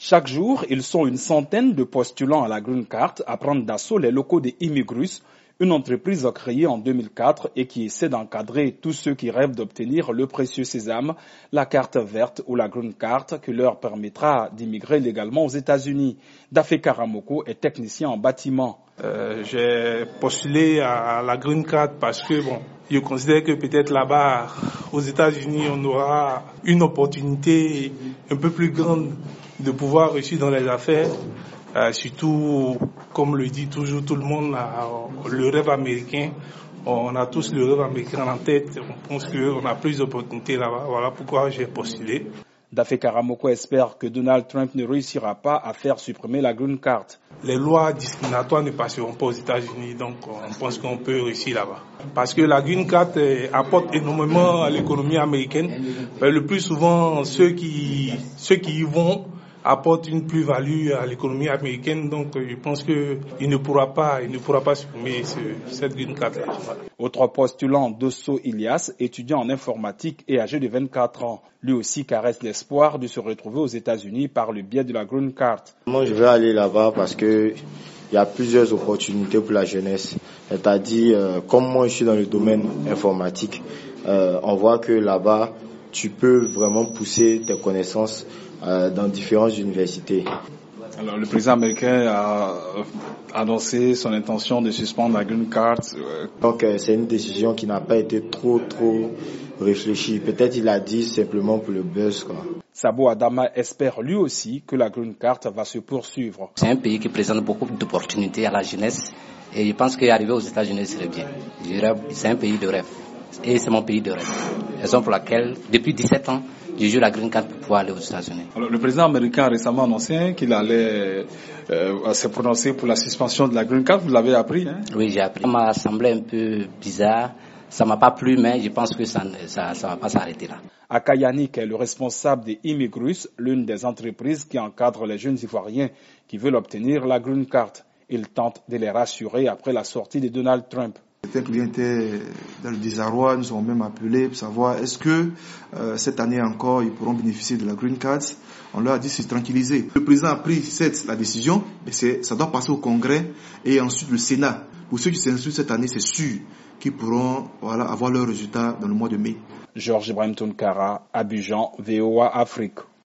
Chaque jour, ils sont une centaine de postulants à la Green Card à prendre d'assaut les locaux de Immigrus, une entreprise créée en 2004 et qui essaie d'encadrer tous ceux qui rêvent d'obtenir le précieux sésame, la carte verte ou la Green Card qui leur permettra d'immigrer légalement aux États-Unis. Dafé Karamoko est technicien en bâtiment. J'ai postulé à la Green Card parce que je considère que peut-être là-bas, aux États-Unis, on aura une opportunité un peu plus grande de pouvoir réussir dans les affaires. Surtout, comme le dit toujours tout le monde, le rêve américain. On a tous le rêve américain en tête. On pense qu'on a plus d'opportunités là-bas. Voilà pourquoi j'ai postulé. Dafé Karamoko espère que Donald Trump ne réussira pas à faire supprimer la Green Card. Les lois discriminatoires ne passeront pas aux États-Unis, donc on pense qu'on peut réussir là-bas. Parce que la Green Card apporte énormément à l'économie américaine. Mais le plus souvent, ceux qui y vont apportent une plus-value à l'économie américaine, donc je pense qu'il ne pourra pas supprimer cette Green Card. Autre postulant, Dosso Ilias, étudiant en informatique et âgé de 24 ans. Lui aussi caresse l'espoir de se retrouver aux États-Unis par le biais de la Green Card. Moi, je vais aller là-bas parce que il y a plusieurs opportunités pour la jeunesse. C'est-à-dire, comme moi je suis dans le domaine informatique, on voit que là-bas, tu peux vraiment pousser tes connaissances dans différentes universités. Alors, le président américain a annoncé son intention de suspendre la Green Card. Donc, c'est une décision qui n'a pas été trop réfléchie. Peut-être il a dit simplement pour le buzz, quoi. Sabo Adama espère lui aussi que la Green Card va se poursuivre. C'est un pays qui présente beaucoup d'opportunités à la jeunesse et je pense qu'arriver aux États-Unis serait bien. C'est un pays de rêve et c'est mon pays de rêve. Raison pour laquelle, depuis 17 ans, je joue la Green Card pour pouvoir aller aux États-Unis. Alors, le président américain a récemment annoncé qu'il allait se prononcer pour la suspension de la Green Card. Vous l'avez appris, hein? Oui, j'ai appris. Ça m'a semblé un peu bizarre. Ça m'a pas plu, mais je pense que ça va pas s'arrêter là. Aka Yannick est le responsable de Immigrus, l'une des entreprises qui encadre les jeunes Ivoiriens qui veulent obtenir la Green Card. Il tente de les rassurer après la sortie de Donald Trump. Certains clients étaient dans le désarroi, nous avons même appelé pour savoir est-ce que cette année encore ils pourront bénéficier de la Green Card. On leur a dit de se tranquilliser. Le président a pris la décision, mais ça doit passer au Congrès et ensuite le Sénat. Pour ceux qui s'inscrivent cette année, c'est sûr qu'ils pourront avoir leurs résultats dans le mois de mai. Georges Ibrahim Tounkara, Abidjan, VOA Afrique.